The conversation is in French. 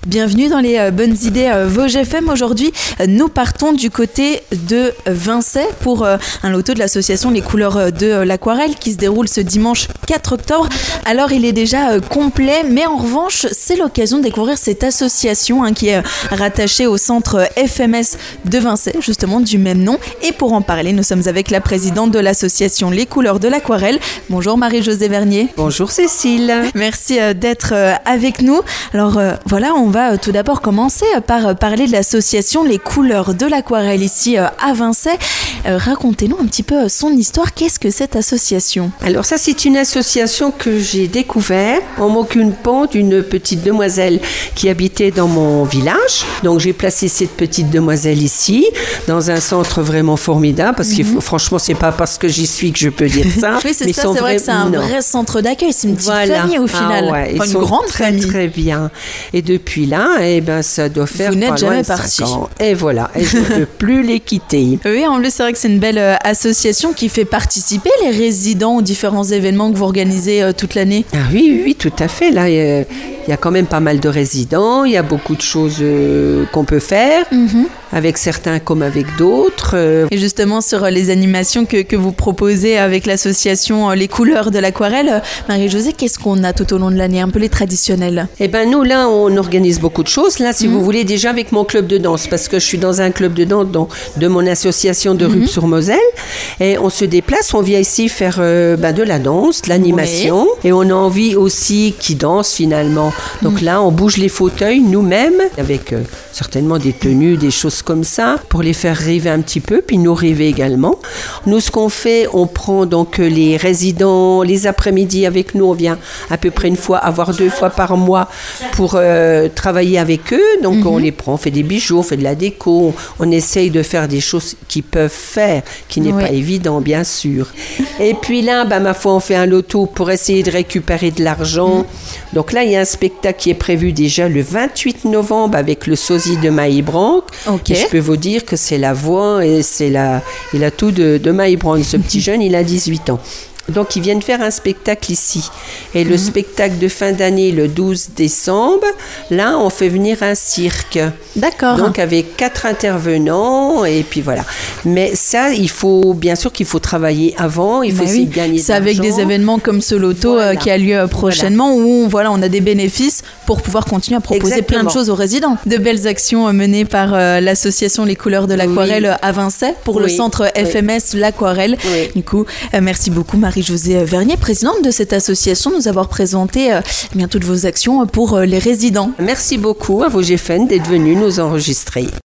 Bienvenue dans les bonnes idées Vosges FM. Aujourd'hui, nous partons du côté de Vincey pour un loto de l'association Les Couleurs de l'Aquarelle qui se déroule ce dimanche 4 octobre. Alors, il est déjà complet, mais en revanche, c'est l'occasion de découvrir cette association qui est rattachée au centre FMS de Vincey, justement du même nom. Et pour en parler, nous sommes avec la présidente de l'association Les Couleurs de l'Aquarelle. Bonjour Marie-Josée Vernier. Bonjour Cécile. Merci d'être avec nous. Alors voilà, on va tout d'abord commencer par parler de l'association Les Couleurs de l'Aquarelle ici à Vincey. Racontez-nous un petit peu son histoire. Qu'est-ce que cette association ? Alors ça, c'est une association que j'ai découverte en m'occupant d'une petite demoiselle qui habitait dans mon village. Donc j'ai placé cette petite demoiselle ici, dans un centre vraiment formidable, parce que franchement, c'est pas parce que j'y suis que je peux dire ça. Oui, c'est ça, c'est vrai que c'est un vrai centre d'accueil, c'est une petite famille au final. Ils sont une grande très, famille. très bien. Et depuis là, ça doit faire Vous n'êtes pas jamais loin de parti. 5 ans. Et voilà, et je ne peux plus les quitter. Oui, en plus, c'est vrai que c'est une belle association qui fait participer les résidents aux différents événements que vous organisez toute l'année. Ah oui, tout à fait. Là, il y a quand même pas mal de résidents, il y a beaucoup de choses qu'on peut faire, avec certains comme avec d'autres. Et justement, sur les animations que vous proposez avec l'association Les Couleurs de l'Aquarelle, Marie-Josée, qu'est-ce qu'on a tout au long de l'année, un peu les traditionnels ? Eh bien, nous, là, on organise beaucoup de choses. Là, si vous voulez, déjà avec mon club de danse, parce que je suis dans un club de danse de mon association de Rupt-sur-Moselle. Et on se déplace, on vient ici faire de la danse, de l'animation. Oui. Et on a envie aussi qu'ils dansent finalement. Donc là, on bouge les fauteuils nous-mêmes, avec certainement des tenues, des choses comme ça, pour les faire rêver un petit peu, puis nous rêver également. Nous, ce qu'on fait, on prend donc les résidents les après-midi avec nous. On vient à peu près voire 2 fois par mois pour travailler avec eux. Donc on les prend, on fait des bijoux, on fait de la déco, on essaye de faire des choses qu'ils peuvent faire, qui n'est pas évident, bien sûr. Et puis là, ma foi, on fait un loto pour essayer de récupérer de l'argent. Donc là, il y a un spectacle qui est prévu déjà le 28 novembre avec le sosie de Maïbranc. Okay. Et je peux vous dire que c'est la voix et il a tout de Maïbranc. Ce petit jeune, il a 18 ans. Donc, ils viennent faire un spectacle ici. Et le spectacle de fin d'année, le 12 décembre, là, on fait venir un cirque. D'accord. Donc, avec 4 intervenants, et puis voilà. Mais ça, bien sûr qu'il faut travailler avant, il faut essayer de gagner de c'est l'argent. avec des événements comme ce loto qui a lieu prochainement, où on a des bénéfices pour pouvoir continuer à proposer plein de choses aux résidents. De belles actions menées par l'association Les Couleurs de l'Aquarelle à Vincey pour le centre FMS l'Aquarelle. Oui. Du coup, merci beaucoup Marie-Josée Vernier, présidente de cette association, de nous avoir présenté toutes vos actions pour les résidents. Merci beaucoup à Vosges FM d'être venus nous enregistrer.